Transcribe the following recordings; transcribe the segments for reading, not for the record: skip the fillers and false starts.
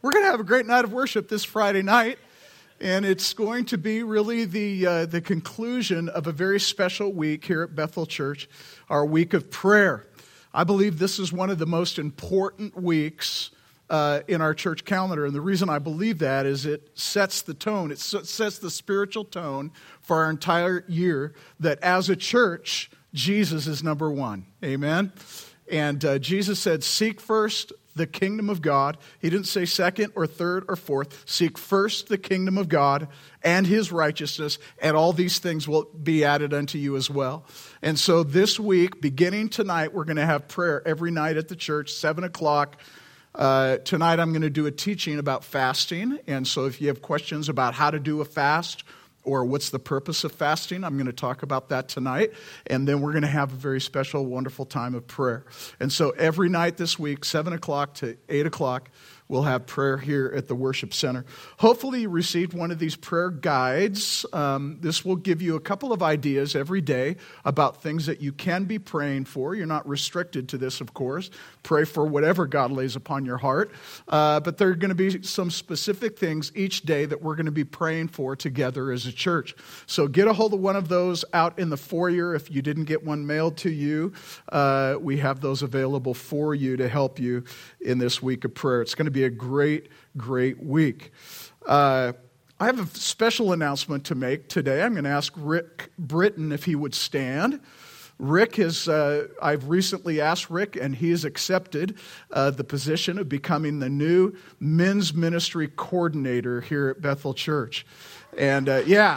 We're going to have a great night of worship this Friday night, and it's going to be really the conclusion of a very special week here at Bethel Church, our week of prayer. I believe this is one of the most important weeks in our church calendar, and the reason I believe that is it sets the tone. It sets the spiritual tone for our entire year, that as a church, Jesus is number one. Amen? And Jesus said, seek first the kingdom of God. He didn't say second or third or fourth. Seek first the kingdom of God and his righteousness, and all these things will be added unto you as well. And so this week, beginning tonight, we're going to have prayer every night at the church, 7 o'clock. Tonight I'm going to do a teaching about fasting. And so if you have questions about how to do a fast, or what's the purpose of fasting, I'm going to talk about that tonight. And then we're going to have a very special, wonderful time of prayer. And so every night this week, 7 o'clock to 8 o'clock, we'll have prayer here at the worship center. Hopefully you received one of these prayer guides. This will give you a couple of ideas every day about things that you can be praying for. You're not restricted to this, of course. Pray for whatever God lays upon your heart. But there are going to be some specific things each day that we're going to be praying for together as a church. So get a hold of one of those out in the foyer. If you didn't get one mailed to you, we have those available for you to help you in this week of prayer. It's going to be a great, great week. I have a special announcement to make today. I'm going to ask Rick Britton if he would stand. Rick has, I've recently asked Rick, and he has accepted the position of becoming the new men's ministry coordinator here at Bethel Church. And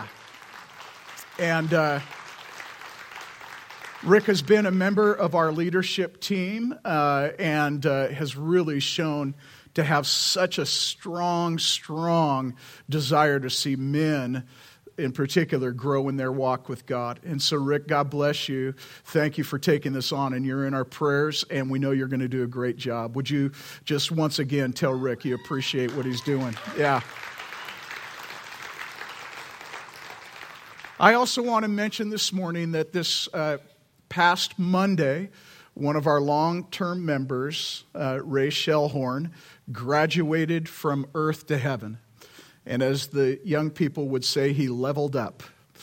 Rick has been a member of our leadership team and has really shown to have such a strong desire to see men in particular grow in their walk with God. And so, Rick, God bless you. Thank you for taking this on, and you're in our prayers, and we know you're going to do a great job. Would you just once again tell Rick you appreciate what he's doing? Yeah. I also want to mention this morning that this past Monday, one of our long-term members, Ray Shellhorn, graduated from earth to heaven. And as the young people would say, he leveled up.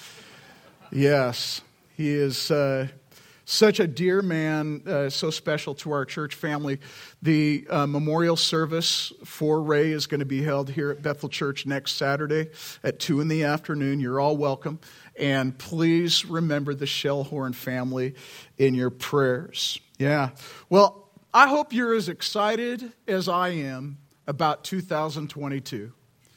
Yes, he is such a dear man, so special to our church family. The memorial service for Ray is going to be held here at Bethel Church next Saturday at 2 in the afternoon. You're all welcome. And please remember the Shellhorn family in your prayers. Yeah. Well, I hope you're as excited as I am about 2022.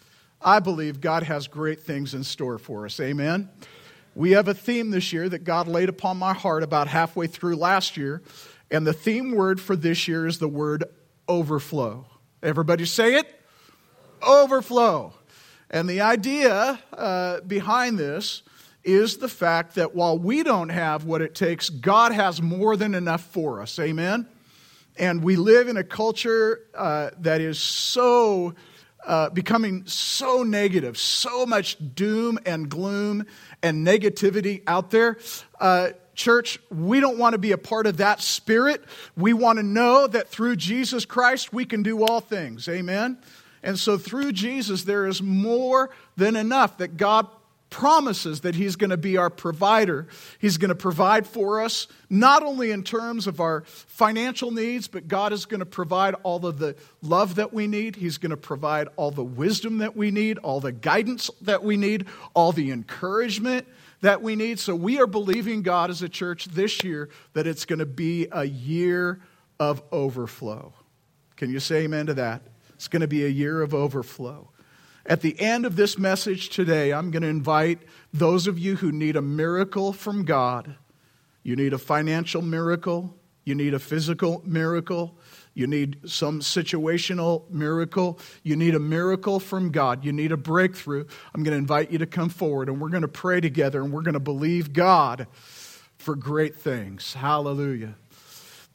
I believe God has great things in store for us. Amen? We have a theme this year that God laid upon my heart about halfway through last year. And the theme word for this year is the word overflow. Everybody say it? Overflow. And the idea behind this is the fact that while we don't have what it takes, God has more than enough for us. Amen? And we live in a culture that is so becoming so negative, so much doom and gloom and negativity out there. Church, we don't want to be a part of that spirit. We want to know that through Jesus Christ, we can do all things. Amen? And so through Jesus, there is more than enough that God promises that he's going to be our provider. He's going to provide for us, not only in terms of our financial needs, but God is going to provide all of the love that we need. He's going to provide all the wisdom that we need, all the guidance that we need, all the encouragement that we need. So we are believing God as a church this year that it's going to be a year of overflow. Can you say amen to that? It's going to be a year of overflow. At the end of this message today, I'm going to invite those of you who need a miracle from God. You need a financial miracle. You need a physical miracle. You need some situational miracle. You need a miracle from God. You need a breakthrough. I'm going to invite you to come forward, and we're going to pray together, and we're going to believe God for great things. Hallelujah.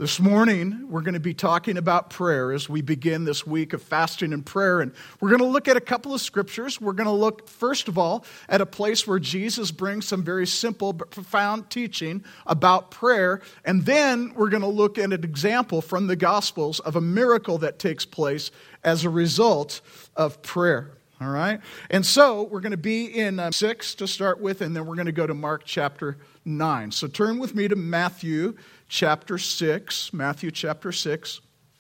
This morning, we're going to be talking about prayer as we begin this week of fasting and prayer. And we're going to look at a couple of scriptures. We're going to look, first of all, at a place where Jesus brings some very simple but profound teaching about prayer. And then we're going to look at an example from the Gospels of a miracle that takes place as a result of prayer. All right? And so we're going to be in 6 to start with, and then we're going to go to Mark chapter 9. So turn with me to Matthew chapter 6. Matthew chapter 6.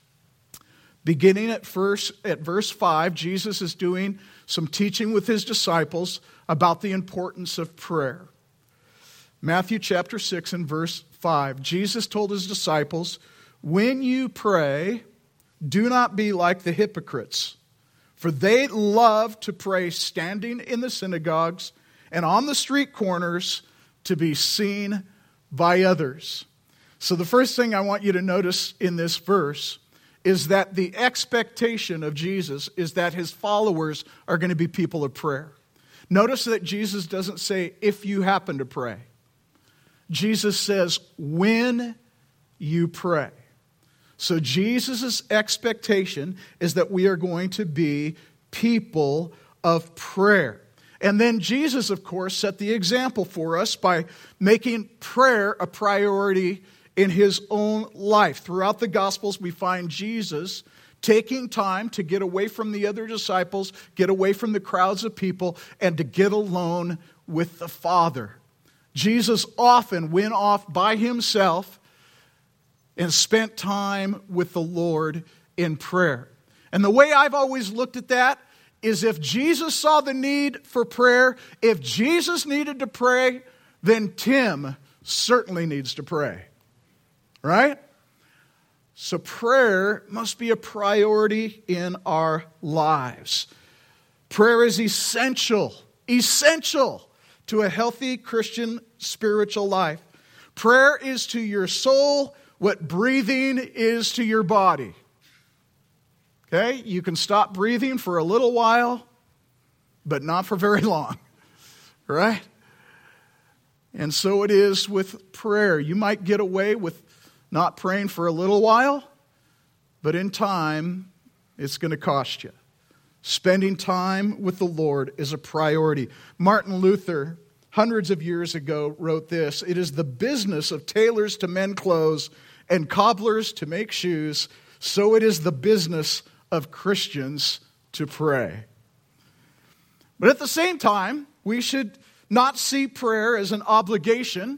Beginning at verse 5, Jesus is doing some teaching with his disciples about the importance of prayer. Matthew chapter 6 and verse 5. Jesus told his disciples, "When you pray, do not be like the hypocrites, for they love to pray standing in the synagogues and on the street corners to be seen by others." So the first thing I want you to notice in this verse is that the expectation of Jesus is that his followers are going to be people of prayer. Notice that Jesus doesn't say, if you happen to pray. Jesus says, when you pray. So Jesus' expectation is that we are going to be people of prayer. And then Jesus, of course, set the example for us by making prayer a priority in his own life. Throughout the Gospels, we find Jesus taking time to get away from the other disciples, get away from the crowds of people, and to get alone with the Father. Jesus often went off by himself and spent time with the Lord in prayer. And the way I've always looked at that is if Jesus saw the need for prayer, if Jesus needed to pray, then Tim certainly needs to pray. Right? So prayer must be a priority in our lives. Prayer is essential to a healthy Christian spiritual life. Prayer is to your soul what breathing is to your body. Okay? You can stop breathing for a little while, but not for very long. Right? And so it is with prayer. You might get away with not praying for a little while, but in time, it's going to cost you. Spending time with the Lord is a priority. Martin Luther, hundreds of years ago, wrote this: "It is the business of tailors to mend clothes and cobblers to make shoes, so it is the business of Christians to pray." But at the same time, we should not see prayer as an obligation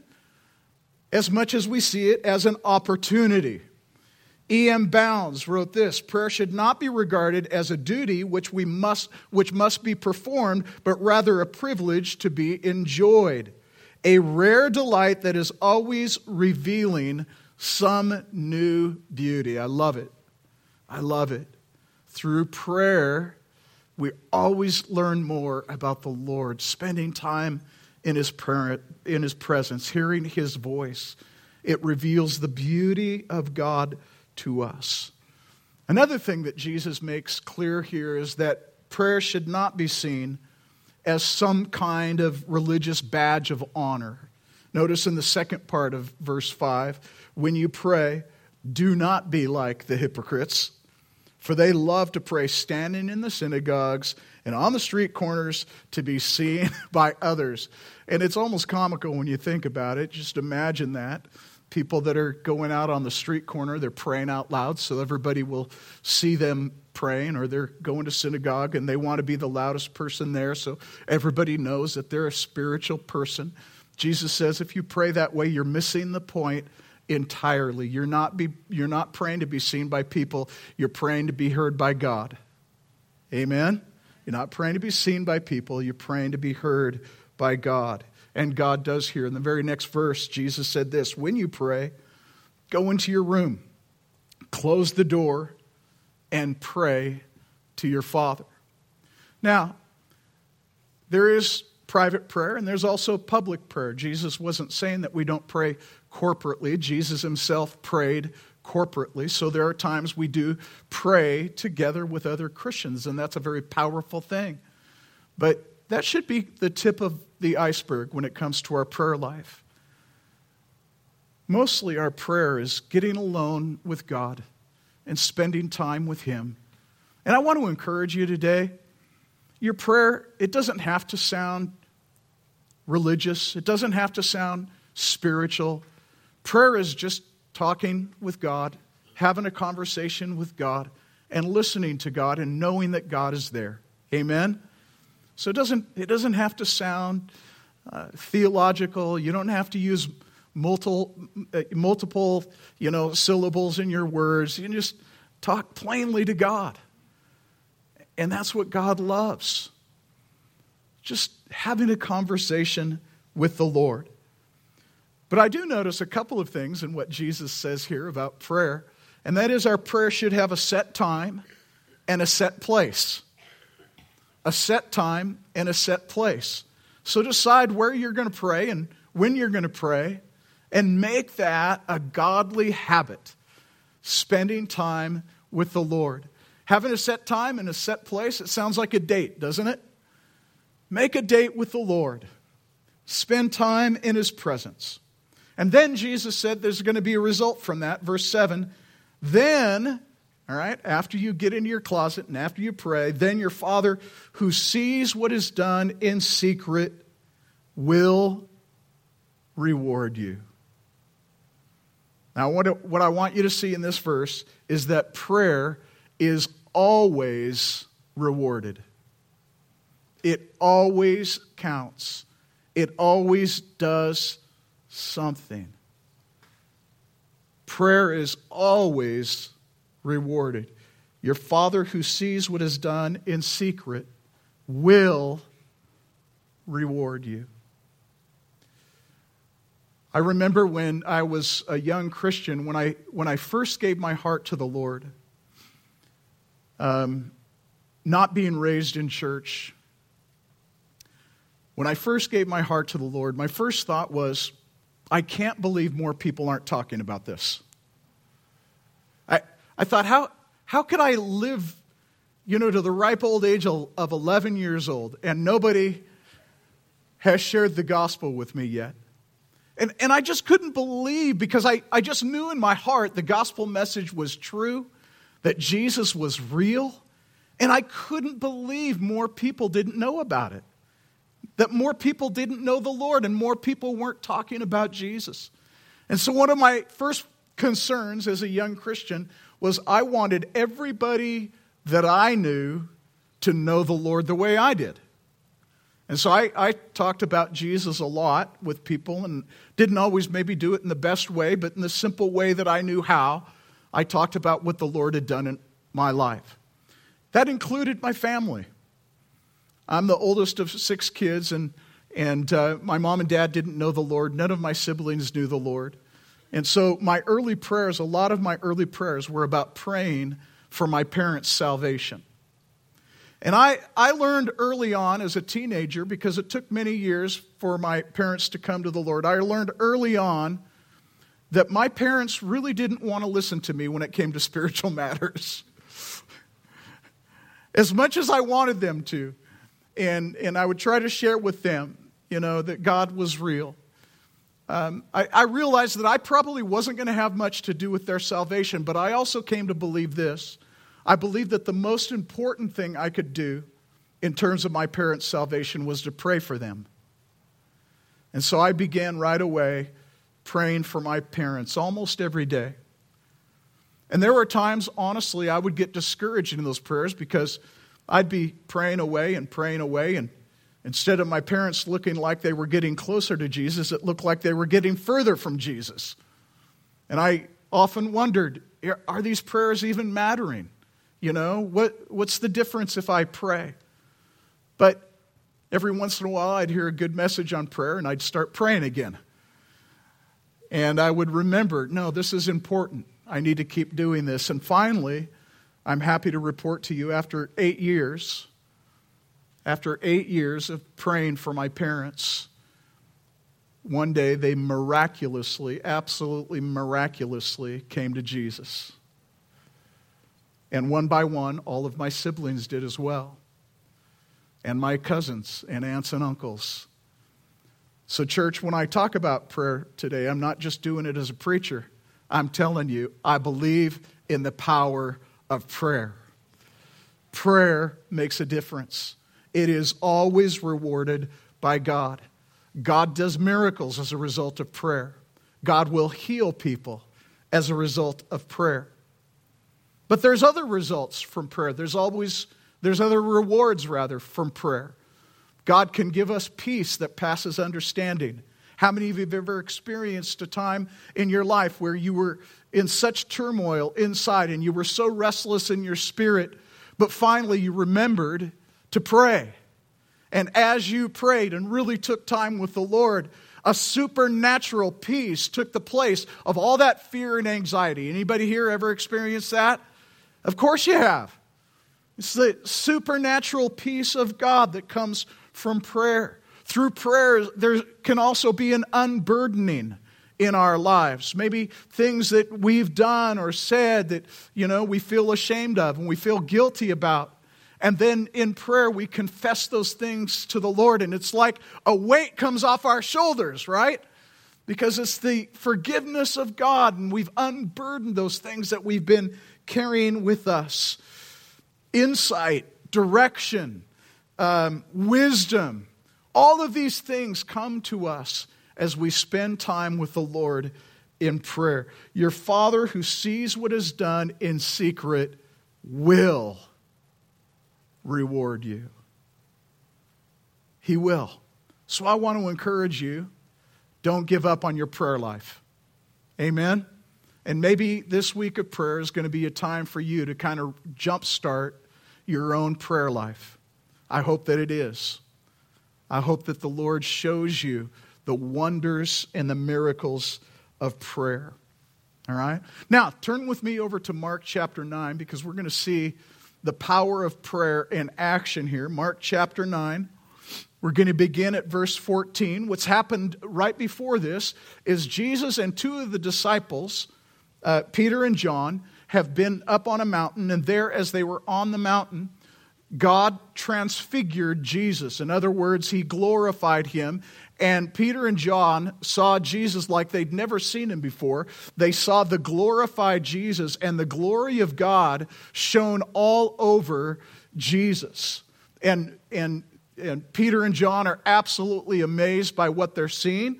as much as we see it as an opportunity. E.M. Bounds wrote this: "Prayer should not be regarded as a duty which must be performed, but rather a privilege to be enjoyed, a rare delight that is always revealing some new beauty." I love it. I love it. Through prayer, we always learn more about the Lord, spending time in his presence, hearing his voice. It reveals the beauty of God to us. Another thing that Jesus makes clear here is that prayer should not be seen as some kind of religious badge of honor. Notice in the second part of verse 5, "When you pray, do not be like the hypocrites, for they love to pray standing in the synagogues and on the street corners to be seen by others." And it's almost comical when you think about it. Just imagine that. People that are going out on the street corner, they're praying out loud so everybody will see them praying, or they're going to synagogue and they want to be the loudest person there so everybody knows that they're a spiritual person. Jesus says if you pray that way, you're missing the point entirely. You're not praying to be seen by people. You're praying to be heard by God. Amen? You're not praying to be seen by people. You're praying to be heard by God. And God does hear. In the very next verse, Jesus said this: "When you pray, go into your room, close the door, and pray to your Father." Now, there is private prayer and there's also public prayer. Jesus wasn't saying that we don't pray corporately. Jesus himself prayed corporately. So there are times we do pray together with other Christians, and that's a very powerful thing. But that should be the tip of the iceberg when it comes to our prayer life. Mostly our prayer is getting alone with God and spending time with Him. And I want to encourage you today, your prayer, it doesn't have to sound religious. It doesn't have to sound spiritual. Prayer is just talking with God, having a conversation with God, and listening to God and knowing that God is there. Amen? So it doesn't have to sound theological. You don't have to use multiple syllables in your words. You can just talk plainly to God. And that's what God loves. Just having a conversation with the Lord. But I do notice a couple of things in what Jesus says here about prayer. And that is, our prayer should have a set time and a set place. A set time and a set place. So decide where you're going to pray and when you're going to pray, and make that a godly habit, spending time with the Lord. Having a set time and a set place, it sounds like a date, doesn't it? Make a date with the Lord. Spend time in His presence. And then Jesus said there's going to be a result from that. Verse 7, then, all right, after you get into your closet and after you pray, then your Father who sees what is done in secret will reward you. Now, what I want you to see in this verse is that prayer is always rewarded. It always counts. It always does something. Prayer is always rewarded. Your Father who sees what is done in secret will reward you. I remember when I was a young Christian, when I first gave my heart to the Lord, not being raised in church. When I first gave my heart to the Lord, my first thought was, I can't believe more people aren't talking about this. I thought, how could I live, to the ripe old age of 11 years old, and nobody has shared the gospel with me yet? And I just couldn't believe, because I just knew in my heart the gospel message was true, that Jesus was real, and I couldn't believe more people didn't know about it. That more people didn't know the Lord, and more people weren't talking about Jesus. And so one of my first concerns as a young Christian was I wanted everybody that I knew to know the Lord the way I did. And so I talked about Jesus a lot with people, and didn't always maybe do it in the best way, but in the simple way that I knew how. I talked about what the Lord had done in my life. That included my family. I'm the oldest of 6 kids, and my mom and dad didn't know the Lord. None of my siblings knew the Lord. And so a lot of my early prayers were about praying for my parents' salvation. And I learned early on as a teenager, because it took many years for my parents to come to the Lord, I learned early on that my parents really didn't want to listen to me when it came to spiritual matters. As much as I wanted them to. And I would try to share with them, that God was real. I realized that I probably wasn't going to have much to do with their salvation, but I also came to believe this. I believed that the most important thing I could do in terms of my parents' salvation was to pray for them. And so I began right away praying for my parents almost every day. And there were times, honestly, I would get discouraged in those prayers, because I'd be praying away, and instead of my parents looking like they were getting closer to Jesus, it looked like they were getting further from Jesus. And I often wondered, are these prayers even mattering? What's the difference if I pray? But every once in a while, I'd hear a good message on prayer, and I'd start praying again. And I would remember, no, this is important. I need to keep doing this. And finally, I'm happy to report to you, after 8 years of praying for my parents, one day they absolutely miraculously came to Jesus. And one by one, all of my siblings did as well. And my cousins and aunts and uncles. So church, when I talk about prayer today, I'm not just doing it as a preacher. I'm telling you, I believe in the power of prayer. Prayer makes a difference. It is always rewarded by God. God does miracles as a result of prayer. God will heal people as a result of prayer. But there's other results from prayer. There's other rewards from prayer. God can give us peace that passes understanding. How many of you have ever experienced a time in your life where you were in such turmoil inside and you were so restless in your spirit, but finally you remembered to pray? And as you prayed and really took time with the Lord, a supernatural peace took the place of all that fear and anxiety. Anybody here ever experienced that? Of course you have. It's the supernatural peace of God that comes from prayer. Through prayer, there can also be an unburdening in our lives. Maybe things that we've done or said that, we feel ashamed of and we feel guilty about. And then in prayer, we confess those things to the Lord. And it's like a weight comes off our shoulders, right? Because it's the forgiveness of God. And we've unburdened those things that we've been carrying with us. Insight, direction, wisdom. All of these things come to us as we spend time with the Lord in prayer. Your Father who sees what is done in secret will reward you. He will. So I want to encourage you, don't give up on your prayer life. Amen? And maybe this week of prayer is going to be a time for you to kind of jumpstart your own prayer life. I hope that it is. I hope that the Lord shows you the wonders and the miracles of prayer. All right? Now, turn with me over to Mark chapter 9 because we're going to see the power of prayer in action here. Mark chapter 9. We're going to begin at verse 14. What's happened right before this is Jesus and two of the disciples, Peter and John, have been up on a mountain, and there as they were on the mountain, God transfigured Jesus. In other words, He glorified Him. And Peter and John saw Jesus like they'd never seen Him before. They saw the glorified Jesus, and the glory of God shone all over Jesus. And Peter and John are absolutely amazed by what they're seeing.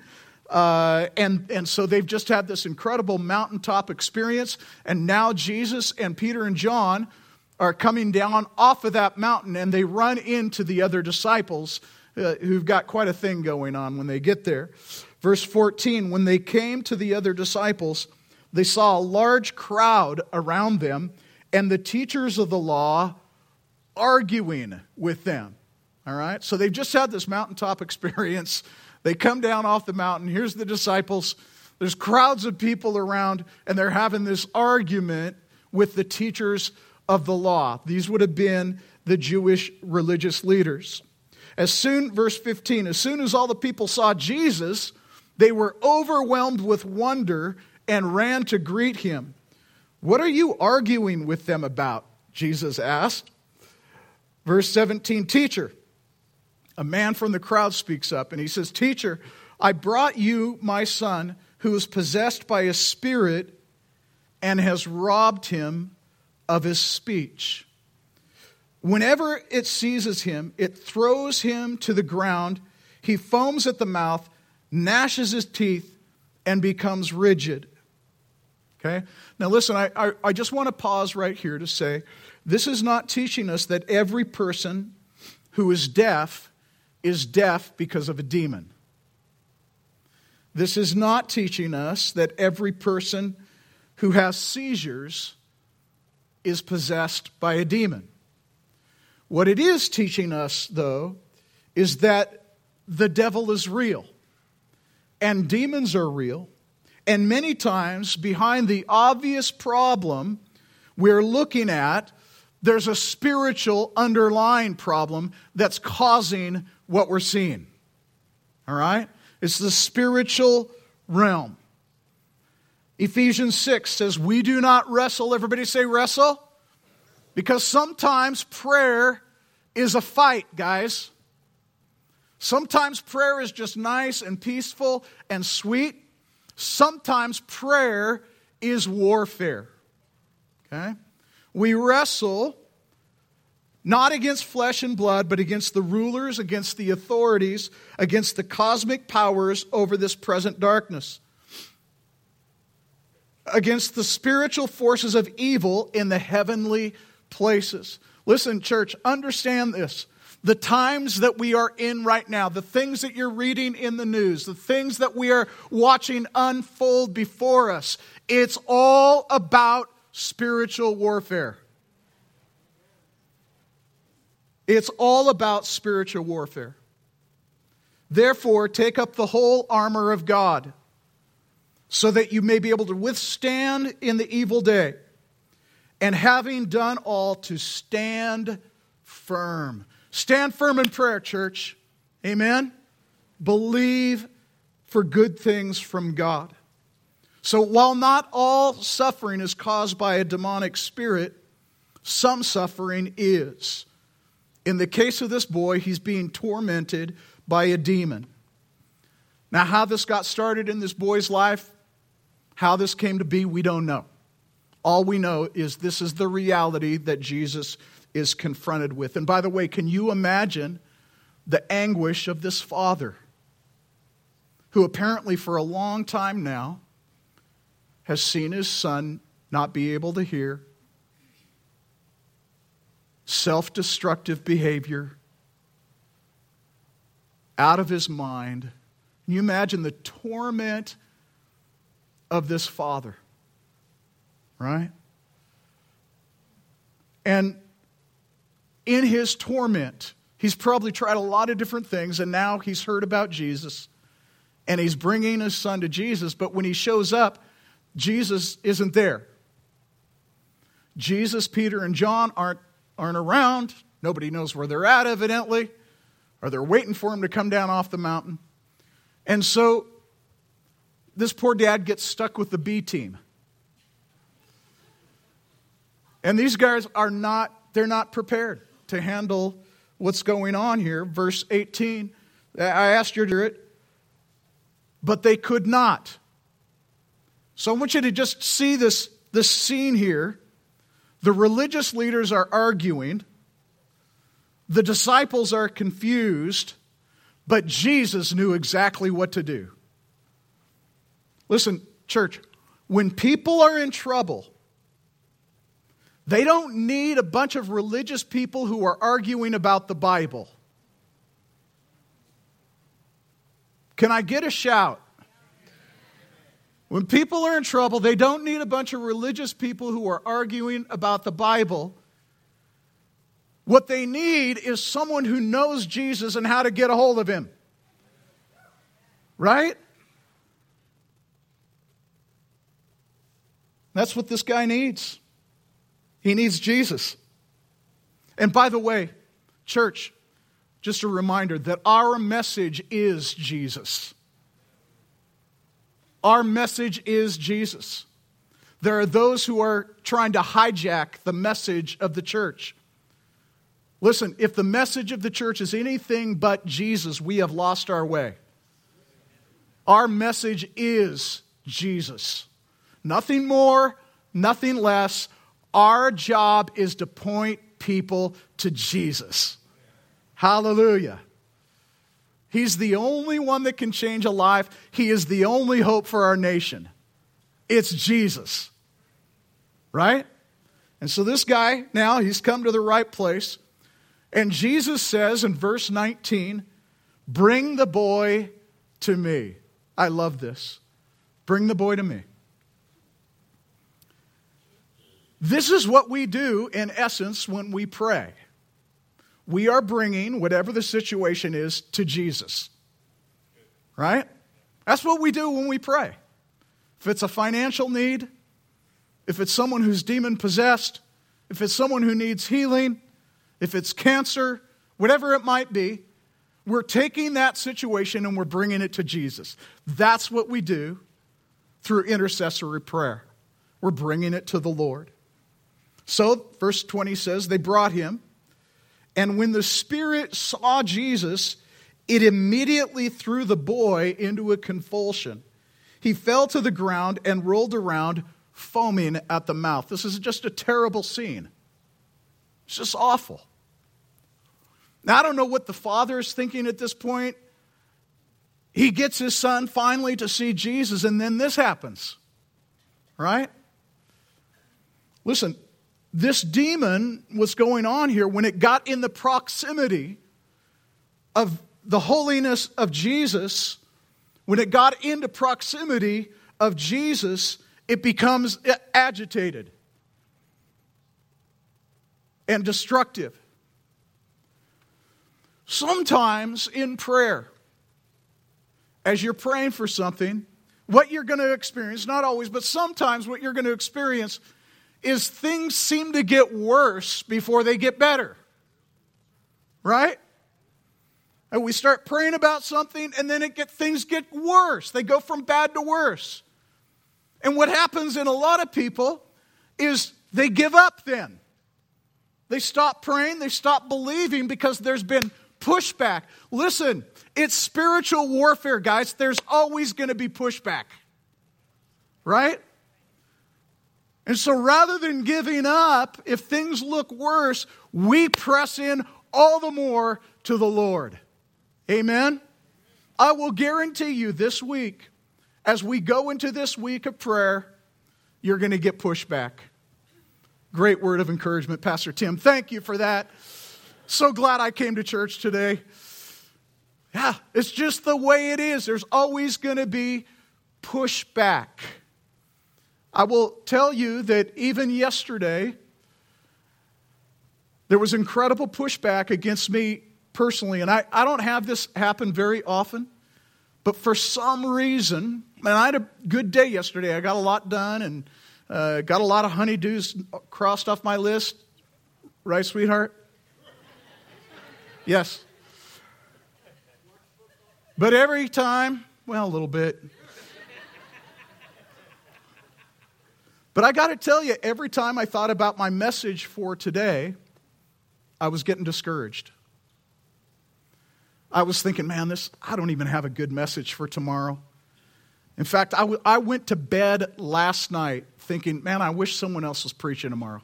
And so they've just had this incredible mountaintop experience. And now Jesus and Peter and John are coming down off of that mountain, and they run into the other disciples who've got quite a thing going on when they get there. Verse 14, when they came to the other disciples, they saw a large crowd around them and the teachers of the law arguing with them. All right? So they've just had this mountaintop experience. They come down off the mountain. Here's the disciples. There's crowds of people around, and they're having this argument with the teachers of the law. These would have been the Jewish religious leaders. Verse 15, as soon as all the people saw Jesus, they were overwhelmed with wonder and ran to greet Him. What are you arguing with them about? Jesus asked. Verse 17, teacher, a man from the crowd speaks up and he says, teacher, I brought you my son who is possessed by a spirit and has robbed him of his speech. Whenever it seizes him, it throws him to the ground. He foams at the mouth, gnashes his teeth, and becomes rigid. Okay? Now listen, I just want to pause right here to say, this is not teaching us that every person who is deaf because of a demon. This is not teaching us that every person who has seizures is possessed by a demon. What it is teaching us, though, is that the devil is real, and demons are real, and many times behind the obvious problem we're looking at, there's a spiritual underlying problem that's causing what we're seeing. All right? It's the spiritual realm. Ephesians 6 says, we do not wrestle. Everybody say wrestle. Because sometimes prayer is a fight, guys. Sometimes prayer is just nice and peaceful and sweet. Sometimes prayer is warfare. Okay? We wrestle not against flesh and blood, but against the rulers, against the authorities, against the cosmic powers over this present darkness, against the spiritual forces of evil in the heavenly places. Listen, church, understand this. The times that we are in right now, the things that you're reading in the news, the things that we are watching unfold before us, it's all about spiritual warfare. It's all about spiritual warfare. Therefore, take up the whole armor of God, so that you may be able to withstand in the evil day, and having done all, to stand firm. Stand firm in prayer, church. Amen? Believe for good things from God. So while not all suffering is caused by a demonic spirit, some suffering is. In the case of this boy, he's being tormented by a demon. Now, how this got started in this boy's life, how this came to be, we don't know. All we know is this is the reality that Jesus is confronted with. And by the way, can you imagine the anguish of this father, who apparently for a long time now has seen his son not be able to hear, self-destructive behavior, out of his mind. Can you imagine the torment of this father? Right? And in his torment, he's probably tried a lot of different things, and now he's heard about Jesus, and he's bringing his son to Jesus, but when he shows up, Jesus isn't there. Jesus, Peter, and John aren't around. Nobody knows where they're at, evidently, or they're waiting for him to come down off the mountain. And so this poor dad gets stuck with the B team. And these guys they're not prepared to handle what's going on here. Verse 18, I asked you to do it, but they could not. So I want you to just see this scene here. The religious leaders are arguing. The disciples are confused, but Jesus knew exactly what to do. Listen, church, when people are in trouble, they don't need a bunch of religious people who are arguing about the Bible. Can I get a shout? When people are in trouble, they don't need a bunch of religious people who are arguing about the Bible. What they need is someone who knows Jesus and how to get a hold of him. Right? That's what this guy needs. He needs Jesus. And by the way, church, just a reminder that our message is Jesus. Our message is Jesus. There are those who are trying to hijack the message of the church. Listen, if the message of the church is anything but Jesus, we have lost our way. Our message is Jesus. Nothing more, nothing less. Our job is to point people to Jesus. Hallelujah. He's the only one that can change a life. He is the only hope for our nation. It's Jesus. Right? And so this guy, now he's come to the right place. And Jesus says in verse 19, "Bring the boy to me." I love this. Bring the boy to me. This is what we do, in essence, when we pray. We are bringing whatever the situation is to Jesus. Right? That's what we do when we pray. If it's a financial need, if it's someone who's demon-possessed, if it's someone who needs healing, if it's cancer, whatever it might be, we're taking that situation and we're bringing it to Jesus. That's what we do through intercessory prayer. We're bringing it to the Lord. So, verse 20 says, they brought him, and when the Spirit saw Jesus, It immediately threw the boy into a convulsion. He fell to the ground and rolled around, foaming at the mouth. This is just a terrible scene. It's just awful. Now, I don't know what the father is thinking at this point. He gets his son finally to see Jesus, and then this happens. Right? Listen, this demon was going on here when it got in the proximity of the holiness of Jesus. When it got into proximity of Jesus, it becomes agitated and destructive. Sometimes in prayer, as you're praying for something, what you're going to experience, not always, but sometimes what you're going to experience is things seem to get worse before they get better. Right? And we start praying about something and then things get worse. They go from bad to worse. And what happens in a lot of people is they give up then. They stop praying, they stop believing because there's been pushback. Listen, it's spiritual warfare, guys. There's always going to be pushback. Right? And so rather than giving up, if things look worse, we press in all the more to the Lord. Amen? I will guarantee you this week, as we go into this week of prayer, you're going to get pushback. Great word of encouragement, Pastor Tim. Thank you for that. So glad I came to church today. Yeah, it's just the way it is. There's always going to be pushback. I will tell you that even yesterday, there was incredible pushback against me personally. And I don't have this happen very often. But for some reason, and I had a good day yesterday. I got a lot done and got a lot of honeydews crossed off my list. Right, sweetheart? Yes. But every time, well, a little bit. But I got to tell you, every time I thought about my message for today, I was getting discouraged. I was thinking, man, I don't even have a good message for tomorrow. In fact, I went to bed last night thinking, man, I wish someone else was preaching tomorrow.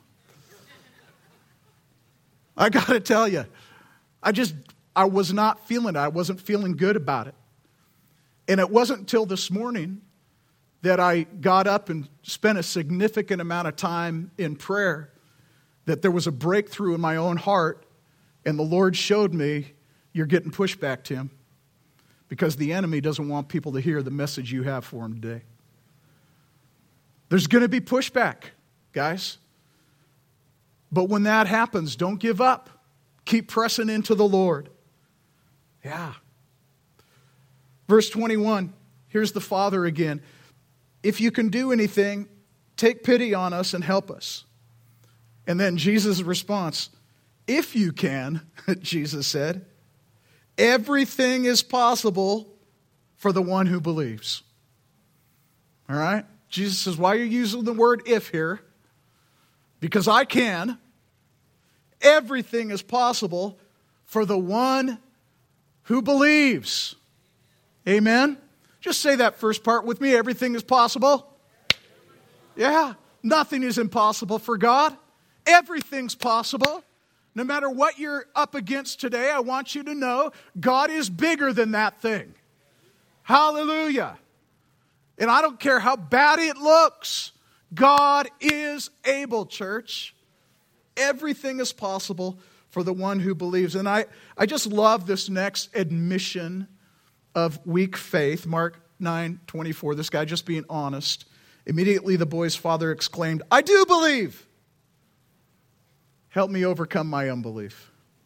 I got to tell you, I was not feeling it. I wasn't feeling good about it. And it wasn't until this morning that I got up and spent a significant amount of time in prayer that there was a breakthrough in my own heart, and the Lord showed me, you're getting pushback, Tim, because the enemy doesn't want people to hear the message you have for him today. There's going to be pushback, guys. But when that happens, don't give up. Keep pressing into the Lord. Yeah. Verse 21, here's the Father again. If you can do anything, take pity on us and help us. And then Jesus' response, if you can, Jesus said, everything is possible for the one who believes. All right? Jesus says, why are you using the word if here? Because I can. Everything is possible for the one who believes. Amen? Just say that first part with me. Everything is possible. Yeah. Nothing is impossible for God. Everything's possible. No matter what you're up against today, I want you to know God is bigger than that thing. Hallelujah. And I don't care how bad it looks. God is able, church. Everything is possible for the one who believes. And I just love this next admission of weak faith. Mark 9:24. This guy just being honest. Immediately the boy's father exclaimed, I do believe. Help me overcome my unbelief.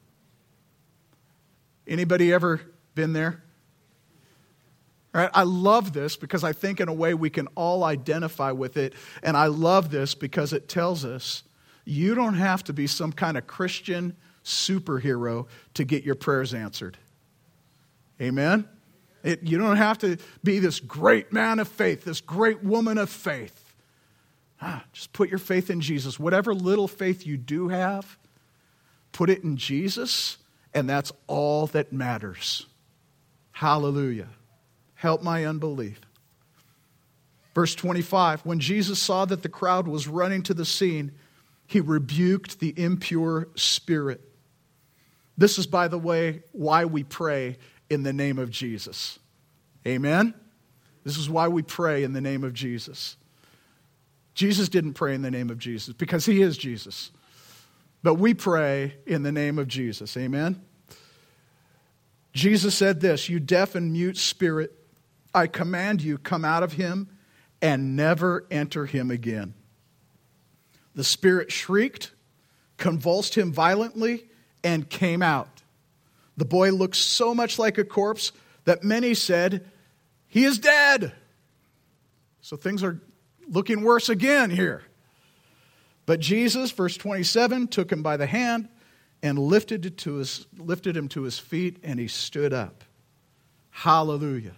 Anybody ever been there? All right, I love this because I think in a way we can all identify with it. And I love this because it tells us you don't have to be some kind of Christian superhero to get your prayers answered. Amen? You don't have to be this great man of faith, this great woman of faith. Just put your faith in Jesus. Whatever little faith you do have, put it in Jesus, and that's all that matters. Hallelujah. Help my unbelief. Verse 25, when Jesus saw that the crowd was running to the scene, he rebuked the impure spirit. This is, by the way, why we pray in the name of Jesus. Amen? This is why we pray in the name of Jesus. Jesus didn't pray in the name of Jesus because he is Jesus. But we pray in the name of Jesus. Amen? Jesus said this, you deaf and mute spirit, I command you, come out of him and never enter him again. The spirit shrieked, convulsed him violently, and came out. The boy looked so much like a corpse that many said, he is dead. So things are looking worse again here. But Jesus, verse 27, took him by the hand and lifted him to his feet, and he stood up. Hallelujah.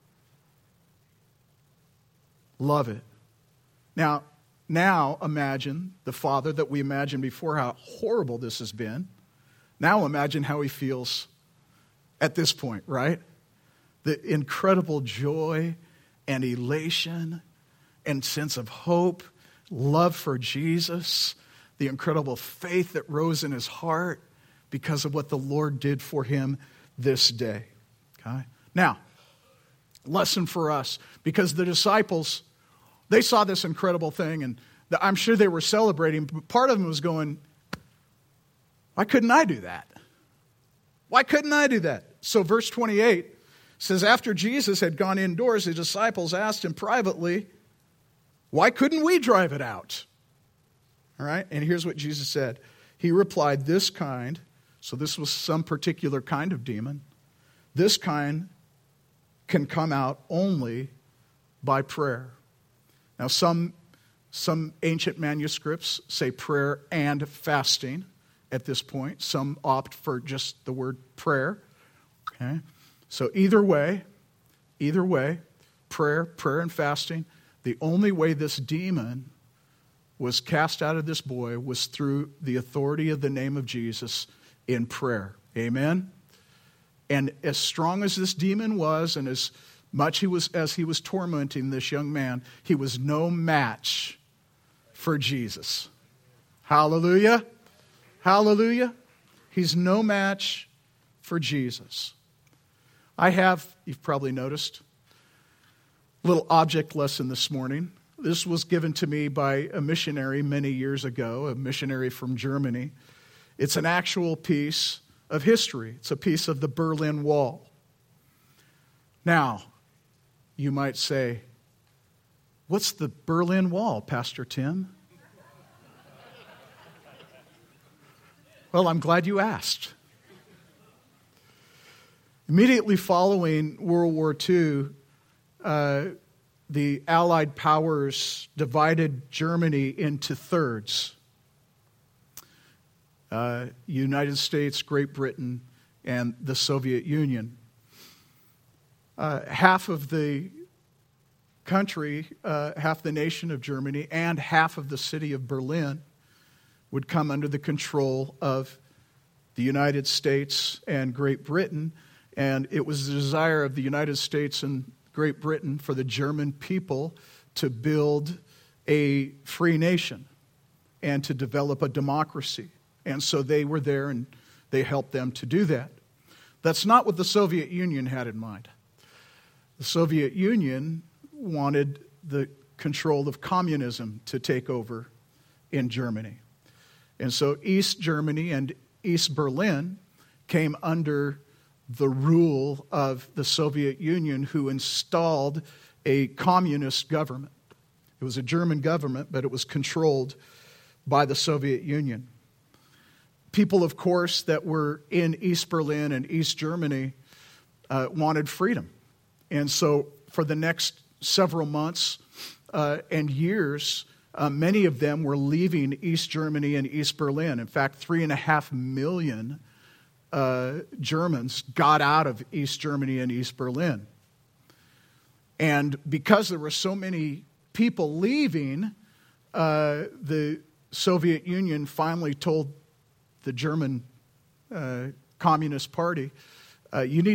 Love it. Now imagine the father that we imagined before, how horrible this has been. Now imagine how he feels at this point, right? The incredible joy and elation and sense of hope, love for Jesus, the incredible faith that rose in his heart because of what the Lord did for him this day. Okay? Now, lesson for us, because the disciples, they saw this incredible thing, and I'm sure they were celebrating, but part of them was going, why couldn't I do that? Why couldn't I do that? So verse 28 says, after Jesus had gone indoors, his disciples asked him privately, why couldn't we drive it out? All right, and here's what Jesus said. He replied, this kind, so this was some particular kind of demon, this kind can come out only by prayer. Now, some ancient manuscripts say prayer and fasting at this point. Some opt for just the word prayer. Okay? So either way, prayer and fasting. The only way this demon was cast out of this boy was through the authority of the name of Jesus in prayer. Amen? And as strong as this demon was, and as much as he was tormenting this young man, he was no match for Jesus. Hallelujah. Hallelujah. He's no match for Jesus. I have, you've probably noticed, a little object lesson this morning. This was given to me by a missionary many years ago, a missionary from Germany. It's an actual piece of history. It's a piece of the Berlin Wall. Now, you might say, what's the Berlin Wall, Pastor Tim? Well, I'm glad you asked. Immediately following World War II, the Allied powers divided Germany into thirds. United States, Great Britain, and the Soviet Union. Half of the country, half the nation of Germany, and half of the city of Berlin would come under the control of the United States and Great Britain. And it was the desire of the United States and Great Britain for the German people to build a free nation and to develop a democracy. And so they were there and they helped them to do that. That's not what the Soviet Union had in mind. The Soviet Union wanted the control of communism to take over in Germany. And so East Germany and East Berlin came under the rule of the Soviet Union, who installed a communist government. It was a German government, but it was controlled by the Soviet Union. People, of course, that were in East Berlin and East Germany wanted freedom. And so for the next several months and years, many of them were leaving East Germany and East Berlin. In fact, 3.5 million Germans got out of East Germany and East Berlin. And because there were so many people leaving, the Soviet Union finally told the German Communist Party, you need to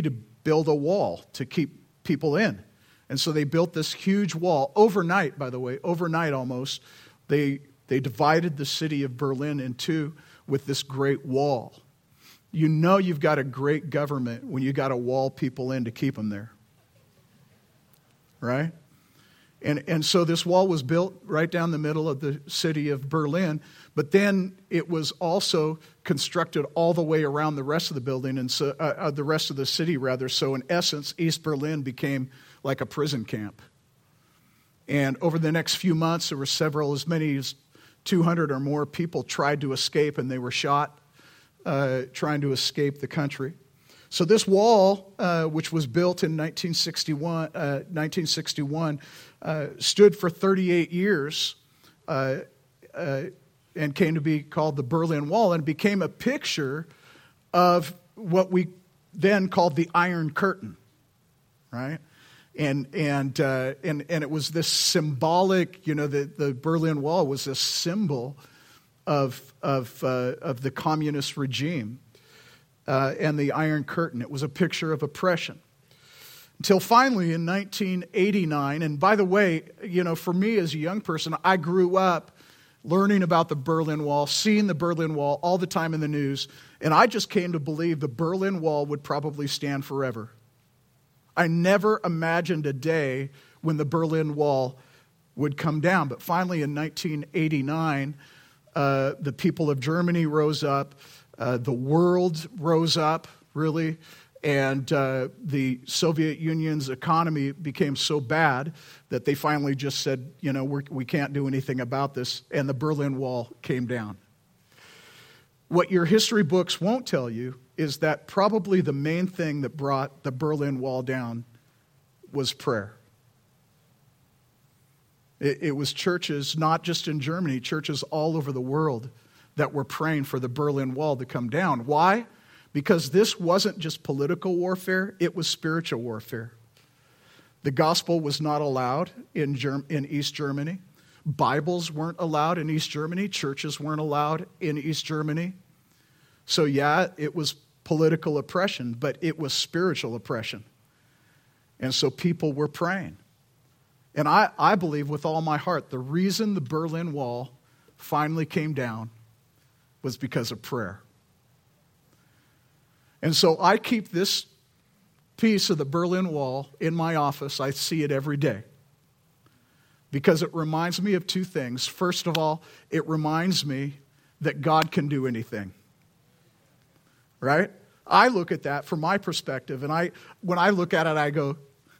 build a wall to keep people in. And so they built this huge wall overnight, by the way, overnight almost. They divided the city of Berlin in two with this great wall. You know you've got a great government when you got to wall people in to keep them there. Right? And so this wall was built right down the middle of the city of Berlin, but then it was also constructed all the way around the rest of the building, and so the rest of the city rather. So in essence, East Berlin became like a prison camp. And over the next few months, there were as many as 200 or more people tried to escape, and they were shot trying to escape the country. So this wall, which was built in 1961, stood for 38 years and came to be called the Berlin Wall, and became a picture of what we then called the Iron Curtain, right? And it was this symbolic, the Berlin Wall was this symbol of the communist regime. And the Iron Curtain. It was a picture of oppression. Until finally in 1989, and by the way, for me as a young person, I grew up learning about the Berlin Wall, seeing the Berlin Wall all the time in the news, and I just came to believe the Berlin Wall would probably stand forever. I never imagined a day when the Berlin Wall would come down. But finally in 1989, the people of Germany rose up. The world rose up, really, and the Soviet Union's economy became so bad that they finally just said, we can't do anything about this, and the Berlin Wall came down. What your history books won't tell you is that probably the main thing that brought the Berlin Wall down was prayer. It was churches, not just in Germany, churches all over the world that were praying for the Berlin Wall to come down. Why? Because this wasn't just political warfare, it was spiritual warfare. The gospel was not allowed in East Germany. Bibles weren't allowed in East Germany. Churches weren't allowed in East Germany. So yeah, it was political oppression, but it was spiritual oppression. And so people were praying. And I believe with all my heart, the reason the Berlin Wall finally came down was because of prayer. And so I keep this piece of the Berlin Wall in my office. I see it every day because it reminds me of two things. First of all, it reminds me that God can do anything, right? I look at that from my perspective, and when I look at it, I go,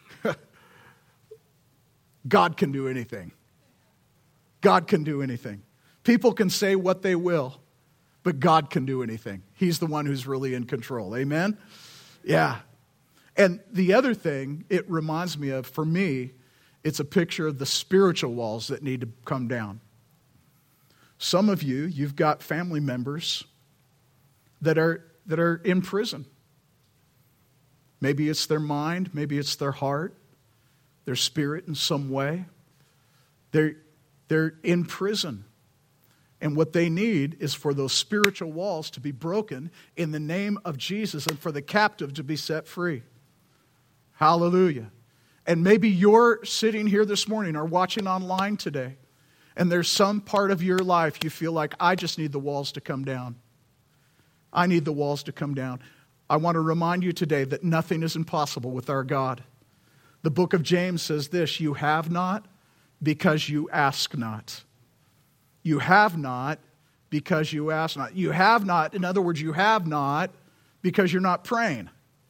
God can do anything. God can do anything. People can say what they will, but God can do anything. He's the one who's really in control. Amen? Yeah. And the other thing it reminds me of, for me, it's a picture of the spiritual walls that need to come down. Some of you've got family members that are in prison. Maybe it's their mind, maybe it's their heart, their spirit in some way. They're in prison. And what they need is for those spiritual walls to be broken in the name of Jesus and for the captive to be set free. Hallelujah. And maybe you're sitting here this morning or watching online today, and there's some part of your life you feel like, I just need the walls to come down. I need the walls to come down. I want to remind you today that nothing is impossible with our God. The book of James says this, you have not because you ask not. You have not because you ask not. You have not, in other words, you have not because you're not praying.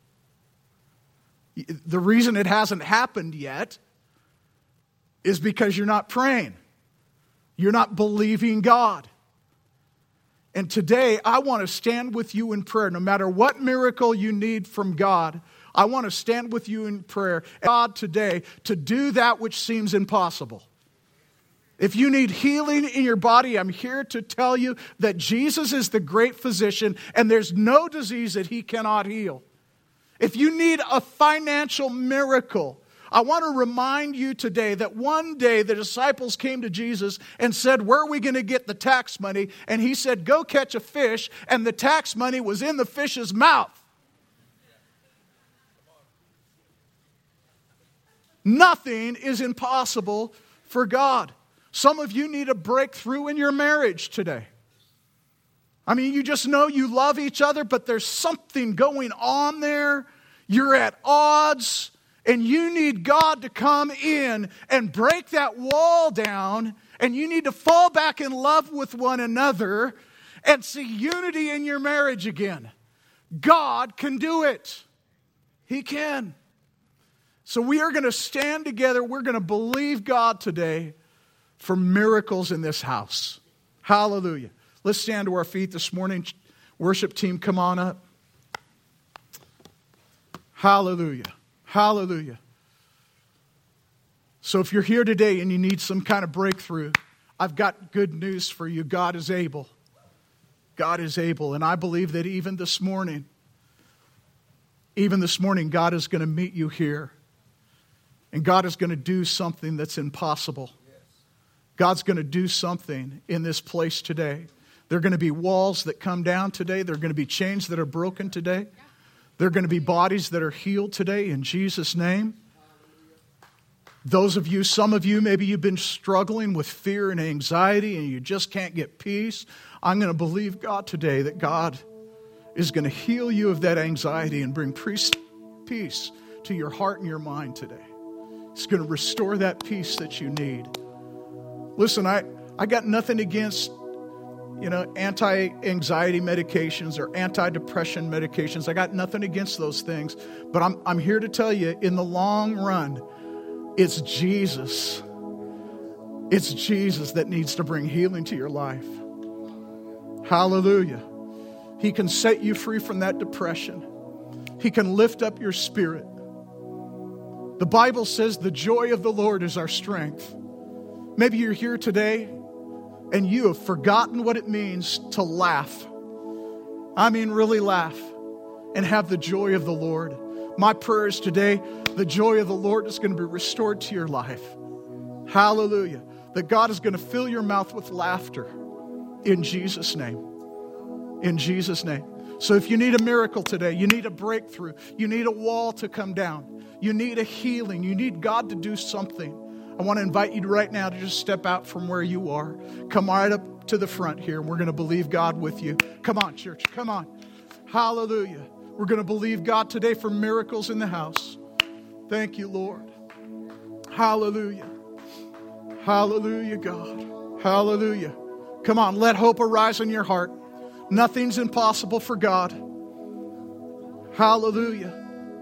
The reason it hasn't happened yet is because you're not praying. You're not believing God. And today, I want to stand with you in prayer. No matter what miracle you need from God, I want to stand with you in prayer, God, today, to do that which seems impossible. If you need healing in your body, I'm here to tell you that Jesus is the great physician, and there's no disease that He cannot heal. If you need a financial miracle, I want to remind you today that one day the disciples came to Jesus and said, where are we going to get the tax money? And He said, go catch a fish, and the tax money was in the fish's mouth. Nothing is impossible for God. Some of you need a breakthrough in your marriage today. I mean, you just know you love each other, but there's something going on there. You're at odds, and you need God to come in and break that wall down, and you need to fall back in love with one another and see unity in your marriage again. God can do it. He can. So we are going to stand together. We're going to believe God today for miracles in this house. Hallelujah. Let's stand to our feet this morning. Worship team, come on up. Hallelujah. Hallelujah. So if you're here today and you need some kind of breakthrough, I've got good news for you. God is able. God is able. And I believe that even this morning, God is going to meet you here. And God is going to do something that's impossible. God's going to do something in this place today. There are going to be walls that come down today. There are going to be chains that are broken today. There are going to be bodies that are healed today in Jesus' name. Those of you, some of you, maybe you've been struggling with fear and anxiety and you just can't get peace. I'm going to believe God today that God is going to heal you of that anxiety and bring peace to your heart and your mind today. He's going to restore that peace that you need. Listen, I got nothing against, anti-anxiety medications or anti-depression medications. I got nothing against those things. But I'm here to tell you, in the long run, it's Jesus. It's Jesus that needs to bring healing to your life. Hallelujah. He can set you free from that depression. He can lift up your spirit. The Bible says the joy of the Lord is our strength. Maybe you're here today and you have forgotten what it means to laugh. I mean, really laugh and have the joy of the Lord. My prayer is today, the joy of the Lord is going to be restored to your life. Hallelujah. That God is going to fill your mouth with laughter in Jesus' name. In Jesus' name. So if you need a miracle today, you need a breakthrough, you need a wall to come down, you need a healing, you need God to do something, I want to invite you right now to just step out from where you are. Come right up to the front here, and we're going to believe God with you. Come on, church. Come on. Hallelujah. We're going to believe God today for miracles in the house. Thank you, Lord. Hallelujah. Hallelujah, God. Hallelujah. Come on, let hope arise in your heart. Nothing's impossible for God. Hallelujah.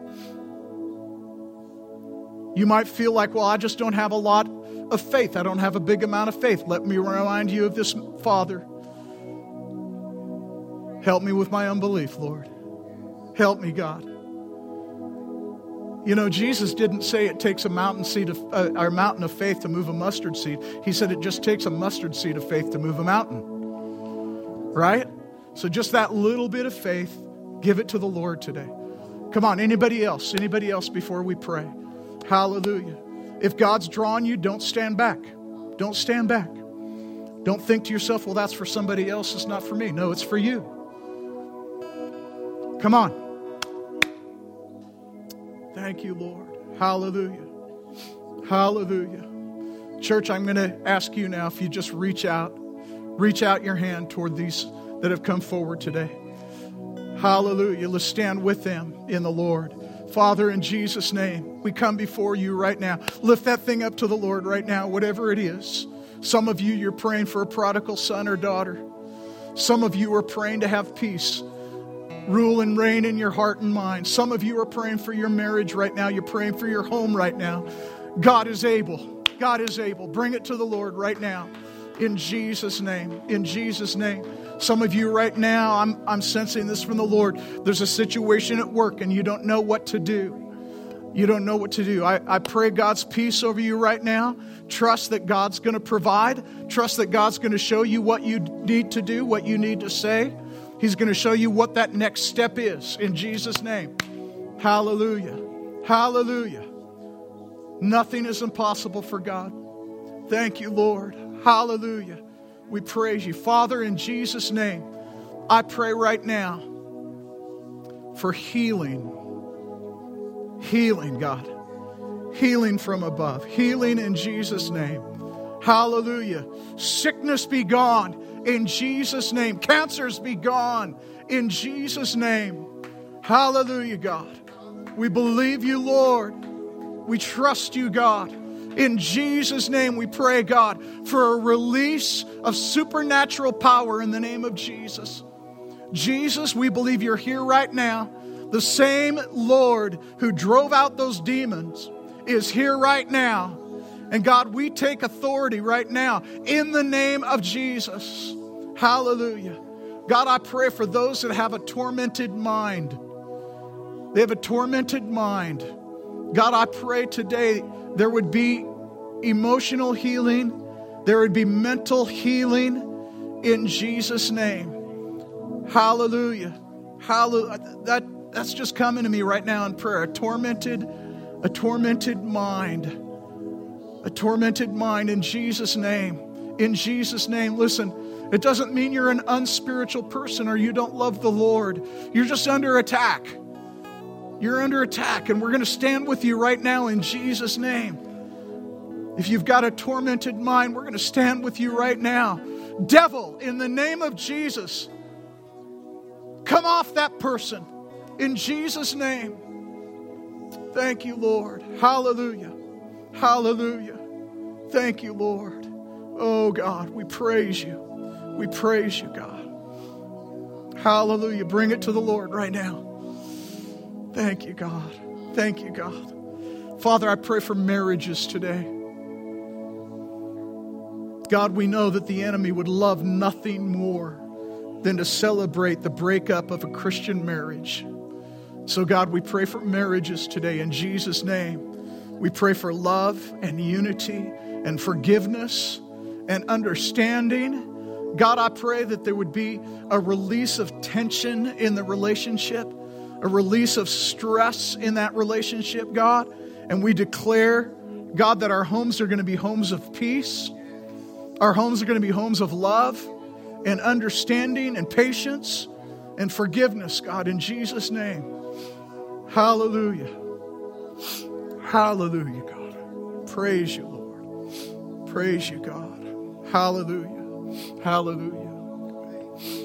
You might feel like, well, I just don't have a lot of faith. I don't have a big amount of faith. Let me remind you of this, Father. Help me with my unbelief, Lord. Help me, God. You know, Jesus didn't say it takes a mountain of faith to move a mustard seed. He said it just takes a mustard seed of faith to move a mountain. Right? So just that little bit of faith, give it to the Lord today. Come on, anybody else? Anybody else before we pray? Hallelujah. If God's drawn you, don't stand back. Don't stand back. Don't think to yourself, well, that's for somebody else. It's not for me. No, it's for you. Come on. Thank you, Lord. Hallelujah. Hallelujah. Church, I'm going to ask you now if you just reach out your hand toward these that have come forward today. Hallelujah. Let's stand with them in the Lord. Father, in Jesus' name, we come before you right now. Lift that thing up to the Lord right now, whatever it is. Some of you, you're praying for a prodigal son or daughter. Some of you are praying to have peace rule and reign in your heart and mind. Some of you are praying for your marriage right now. You're praying for your home right now. God is able. God is able. Bring it to the Lord right now. In Jesus' name. In Jesus' name. Some of you right now, I'm sensing this from the Lord. There's a situation at work and you don't know what to do. You don't know what to do. I pray God's peace over you right now. Trust that God's going to provide. Trust that God's going to show you what you need to do, what you need to say. He's going to show you what that next step is in Jesus' name. Hallelujah. Hallelujah. Nothing is impossible for God. Thank you, Lord. Hallelujah. We praise you. Father, in Jesus' name, I pray right now for healing. Healing, God. Healing from above. Healing in Jesus' name. Hallelujah. Sickness be gone in Jesus' name. Cancers be gone in Jesus' name. Hallelujah, God. We believe you, Lord. We trust you, God. In Jesus' name we pray, God, for a release of supernatural power in the name of Jesus. Jesus, we believe you're here right now. The same Lord who drove out those demons is here right now. And God, we take authority right now in the name of Jesus. Hallelujah. God, I pray for those that have a tormented mind. They have a tormented mind. God, I pray today there would be emotional healing. There would be mental healing in Jesus' name. Hallelujah. Hallelujah. That's just coming to me right now in prayer. A tormented mind. A tormented mind in Jesus' name. In Jesus' name. Listen, it doesn't mean you're an unspiritual person or you don't love the Lord. You're just under attack. You're under attack, and we're going to stand with you right now in Jesus' name. If you've got a tormented mind, we're going to stand with you right now. Devil, in the name of Jesus, come off that person in Jesus' name. Thank you, Lord. Hallelujah. Hallelujah. Thank you, Lord. Oh, God, we praise you. We praise you, God. Hallelujah. Bring it to the Lord right now. Thank you, God. Thank you, God. Father, I pray for marriages today. God, we know that the enemy would love nothing more than to celebrate the breakup of a Christian marriage. So, God, we pray for marriages today in Jesus' name. We pray for love and unity and forgiveness and understanding. God, I pray that there would be a release of tension in the relationship, a release of stress in that relationship, God. And we declare, God, that our homes are going to be homes of peace. Our homes are going to be homes of love and understanding and patience and forgiveness, God, in Jesus' name. Hallelujah. Hallelujah, God. Praise you, Lord. Praise you, God. Hallelujah. Hallelujah.